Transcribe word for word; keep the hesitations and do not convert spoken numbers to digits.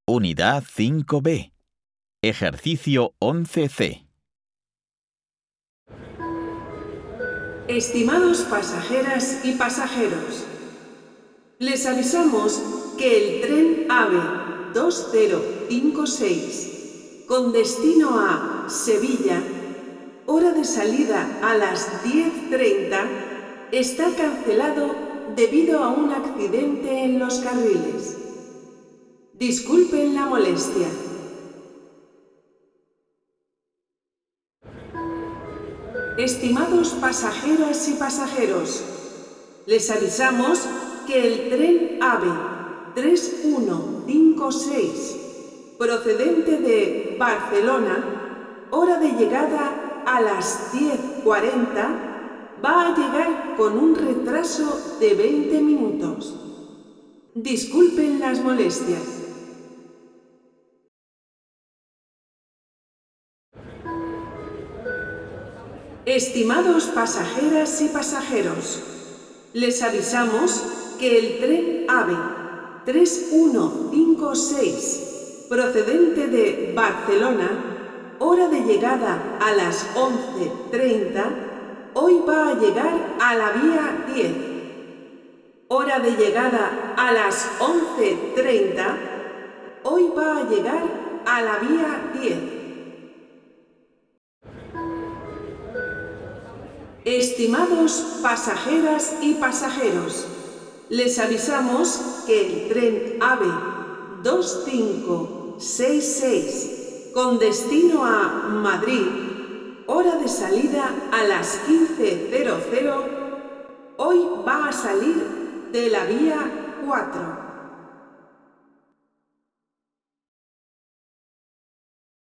Unidad cinco B. Ejercicio once C. Estimados pasajeras y pasajeros, les avisamos que el tren AVE dos cero cinco seis, con destino a Sevilla, hora de salida a las diez treinta, está cancelado debido a un accidente en los carriles. Disculpen la molestia. Estimados pasajeras y pasajeros, les avisamos que el tren AVE tres uno cinco seis, procedente de Barcelona, hora de llegada a las diez cuarenta, va a llegar con un retraso de veinte minutos. Disculpen las molestias. Estimados pasajeras y pasajeros, les avisamos que el tren AVE tres uno cinco seis, procedente de Barcelona, hora de llegada a las once treinta, hoy va a llegar a la vía diez. Hora de llegada a las once treinta, hoy va a llegar a la vía diez. Estimados pasajeras y pasajeros, les avisamos que el tren AVE dos cinco seis seis, con destino a Madrid, hora de salida a las quince cero cero, hoy va a salir de la vía cuatro.